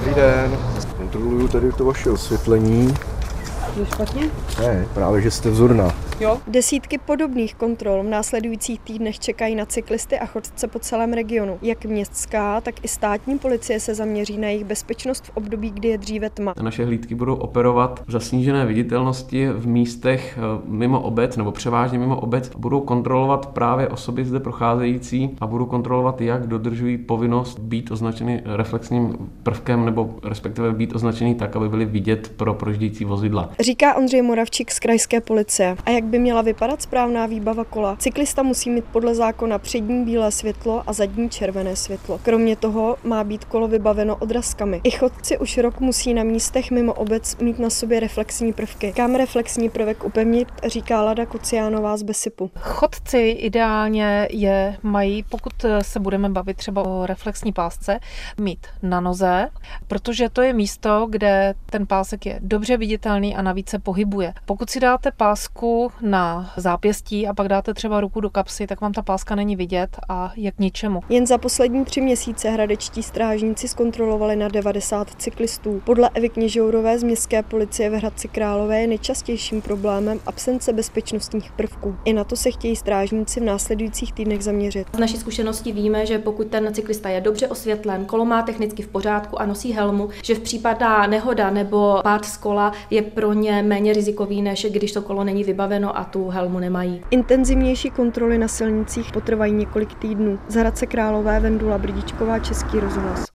Dobrý den. Kontroluju tady to vaše osvětlení. Je špatně? Ne, právě, že jste vzorná. Jo. Desítky podobných kontrol v následujících týdnech čekají na cyklisty a chodce po celém regionu. Jak městská, tak i státní policie se zaměří na jejich bezpečnost v období, kdy je dříve tma. Naše hlídky budou operovat za snížené viditelnosti v místech mimo obec nebo převážně mimo obec. Budou kontrolovat právě osoby zde procházející a budou kontrolovat, jak dodržují povinnost být označeny reflexním prvkem nebo respektive být označený tak, aby byly vidět pro projíždějící vozidla. Říká Ondřej Moravčík z krajské policie. A jak by měla vypadat správná výbava kola? Cyklista musí mít podle zákona přední bílé světlo a zadní červené světlo. Kromě toho má být kolo vybaveno odrazkami. I chodci už rok musí na místech mimo obec mít na sobě reflexní prvky. Kam reflexní prvek upevnit, říká Lada Kociánová z Besipu. Chodci ideálně je mají, pokud se budeme bavit třeba o reflexní pásce, mít na noze, protože to je místo, kde ten pásek je dobře viditelný a navíc se pohybuje. Pokud si dáte pásku na zápěstí a pak dáte třeba ruku do kapsy, tak vám ta páska není vidět a je k ničemu. Jen za poslední 3 měsíce hradečtí strážníci zkontrolovali na 90 cyklistů. Podle Evy Kněžourové z městské policie v Hradci Králové je nejčastějším problémem absence bezpečnostních prvků. I na to se chtějí strážníci v následujících týdnech zaměřit. Z naší zkušenosti víme, že pokud ten cyklista je dobře osvětlen, kolo má technicky v pořádku a nosí helmu, že v případná nehoda nebo pád z kola je pro ně méně rizikový, než když to kolo není vybaveno a tu helmu nemají. Intenzivnější kontroly na silnicích potrvají několik týdnů. Z Hradce Králové Vendula Brdičková, Český rozhlas.